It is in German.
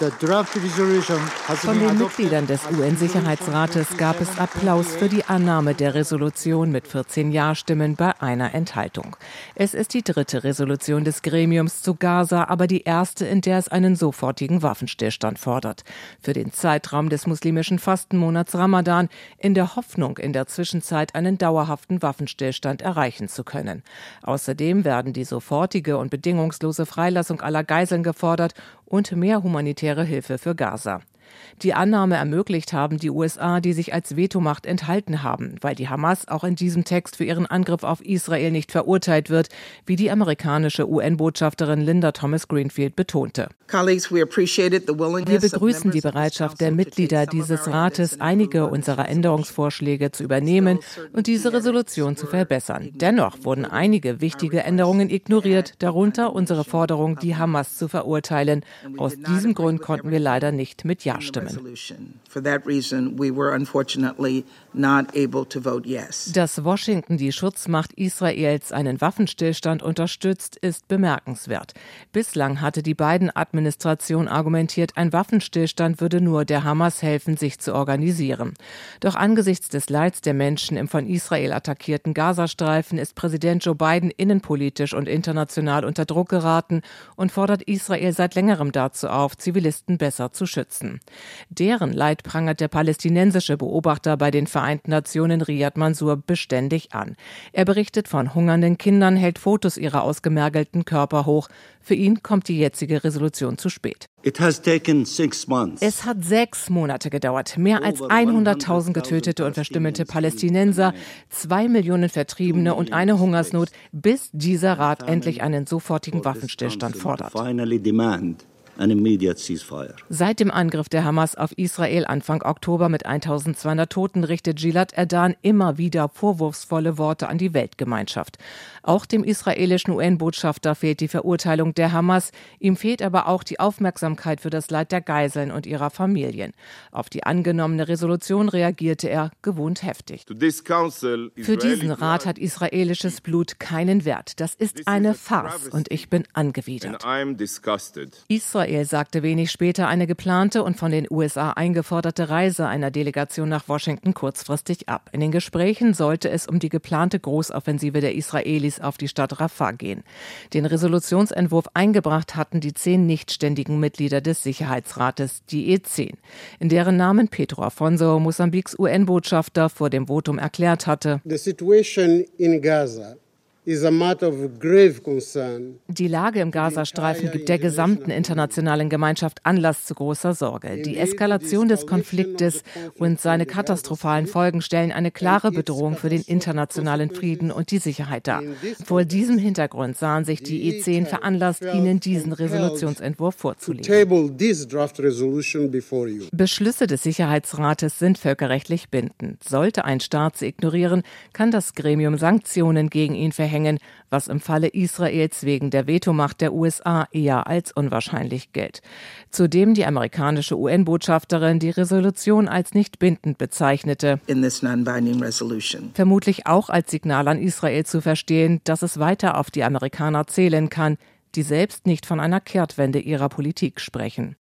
Von den Mitgliedern des UN-Sicherheitsrates gab es Applaus für die Annahme der Resolution mit 14 Ja-Stimmen bei einer Enthaltung. Es ist die dritte Resolution des Gremiums zu Gaza, aber die erste, in der es einen sofortigen Waffenstillstand fordert. Für den Zeitraum des muslimischen Fastenmonats Ramadan, in der Hoffnung, in der Zwischenzeit einen dauerhaften Waffenstillstand erreichen zu können. Außerdem werden die sofortige und bedingungslose Freilassung aller Geiseln gefordert und mehr humanitäre Hilfe für Gaza. Die Annahme ermöglicht haben die USA, die sich als Vetomacht enthalten haben, weil die Hamas auch in diesem Text für ihren Angriff auf Israel nicht verurteilt wird, wie die amerikanische UN-Botschafterin Linda Thomas-Greenfield betonte. Wir begrüßen die Bereitschaft der Mitglieder dieses Rates, einige unserer Änderungsvorschläge zu übernehmen und diese Resolution zu verbessern. Dennoch wurden einige wichtige Änderungen ignoriert, darunter unsere Forderung, die Hamas zu verurteilen. Aus diesem Grund konnten wir leider nicht mit Ja stimmen. Dass Washington die Schutzmacht Israels einen Waffenstillstand unterstützt, ist bemerkenswert. Bislang hatte die Biden-Administration argumentiert, ein Waffenstillstand würde nur der Hamas helfen, sich zu organisieren. Doch angesichts des Leids der Menschen im von Israel attackierten Gazastreifen ist Präsident Joe Biden innenpolitisch und international unter Druck geraten und fordert Israel seit längerem dazu auf, Zivilisten besser zu schützen. Deren Leid prangert der palästinensische Beobachter bei den Vereinten Nationen Riyad Mansour beständig an. Er berichtet von hungernden Kindern, hält Fotos ihrer ausgemergelten Körper hoch. Für ihn kommt die jetzige Resolution zu spät. Es hat 6 Monate gedauert. Mehr als 100.000 getötete und verstümmelte Palästinenser, 2 Millionen Vertriebene und eine Hungersnot, bis dieser Rat endlich einen sofortigen Waffenstillstand fordert. Seit dem Angriff der Hamas auf Israel Anfang Oktober mit 1.200 Toten richtet Gilad Erdan immer wieder vorwurfsvolle Worte an die Weltgemeinschaft. Auch dem israelischen UN-Botschafter fehlt die Verurteilung der Hamas. Ihm fehlt aber auch die Aufmerksamkeit für das Leid der Geiseln und ihrer Familien. Auf die angenommene Resolution reagierte er gewohnt heftig. Für diesen Rat hat israelisches Blut keinen Wert. Das ist eine Farce und ich bin angewidert. Israel sagte wenig später eine geplante und von den USA eingeforderte Reise einer Delegation nach Washington kurzfristig ab. In den Gesprächen sollte es um die geplante Großoffensive der Israelis auf die Stadt Rafah gehen. Den Resolutionsentwurf eingebracht hatten die 10 nichtständigen Mitglieder des Sicherheitsrates, die E10, in deren Namen Pedro Afonso, Mosambiks UN-Botschafter, vor dem Votum erklärt hatte: The situation in Gaza is a matter of grave concern. Die Lage im Gazastreifen gibt der gesamten internationalen Gemeinschaft Anlass zu großer Sorge. Die Eskalation des Konfliktes und seine katastrophalen Folgen stellen eine klare Bedrohung für den internationalen Frieden und die Sicherheit dar. Vor diesem Hintergrund sahen sich die E10 veranlasst, Ihnen diesen Resolutionsentwurf vorzulegen. Beschlüsse des Sicherheitsrates sind völkerrechtlich bindend. Sollte ein Staat sie ignorieren, kann das Gremium Sanktionen gegen ihn verhängen, was im Falle Israels wegen der Vetomacht der USA eher als unwahrscheinlich gilt. Zudem die amerikanische UN-Botschafterin die Resolution als nicht bindend bezeichnete, vermutlich auch als Signal an Israel zu verstehen, dass es weiter auf die Amerikaner zählen kann, die selbst nicht von einer Kehrtwende ihrer Politik sprechen.